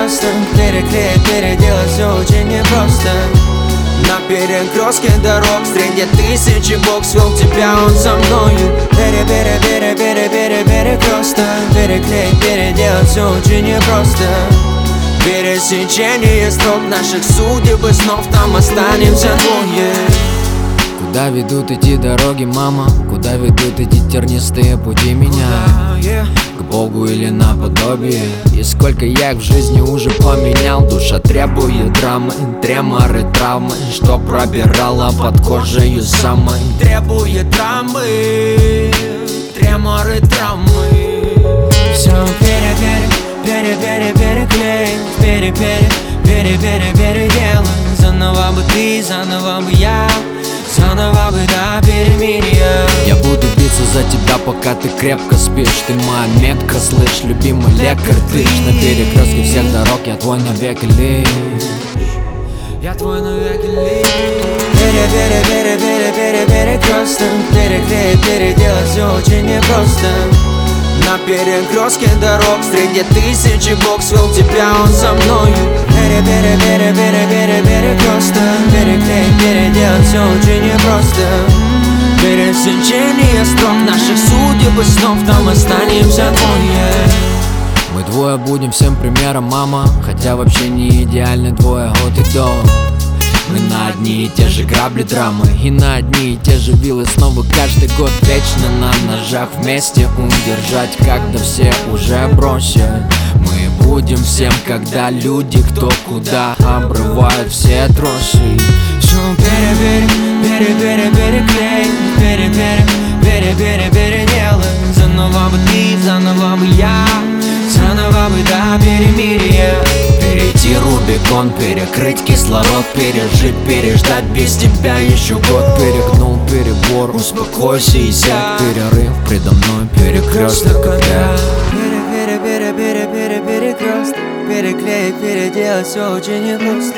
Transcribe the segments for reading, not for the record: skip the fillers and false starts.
просто переклеить, переделать все очень непросто. На перекрестке дорог среди тысячи бог свел тебя, он со мною. Перекресток, переклеить, переделать все очень непросто. Пересечение строк наших судеб и снов, там останемся двое. Куда ведут эти дороги, мама? Куда ведут эти тернистые пути меня? К Богу или наподобие? И сколько я их в жизни уже поменял. Душа требует драмы, треморы, травмы, что пробирала под кожей самой. Требует драмы, треморы, травмы. Все переделай. Заново бы ты, заново бы я, заново бы до перемирия. Я буду биться за тебя, пока ты крепко спишь. Ты моя метка, слышь, любимый лекарь. Ты на перекрестке всех дорог, я твой навеки лишь. Я твой навеки лишь. Перекресток, переклеить, переделать все очень непросто. На перекрестке дорог среди тысячи бог свел тебя, он со мною. Перекресток, переклеить, переделать все очень непросто. Пересечение строк наших судеб и снов, там останемся двое. Мы двое будем всем примером, мама. Хотя вообще не идеальны двое от и до. Мы на одни и те же грабли драмы и на одни и те же вилы снова каждый год. Вечно на ножах вместе удержать, когда все уже бросят. Мы будем всем, когда люди кто куда обрывают все тросы. Все переделай. Заново бы ты, заново бы я, заново бы до перемирия. Перейти Рубикон, перекрыть кислород, пережить, переждать без тебя еще год. Перегнул перебор, успокойся и сядь. Перерыв предо мной, перекресток опять. Перекресток, переклеить, переделать все очень непросто.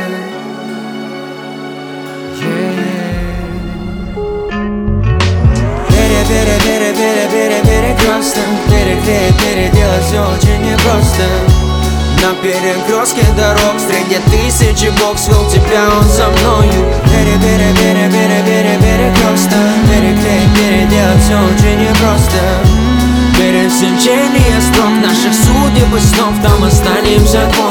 Перекресток, переклеить, переделать все очень непросто. На перекрестке дорог среди тысячи бог свел тебя, он со мною. Перекресток, переклеить, переделать все очень непросто. Пересечение строк наших судеб и снов, там останемся двое.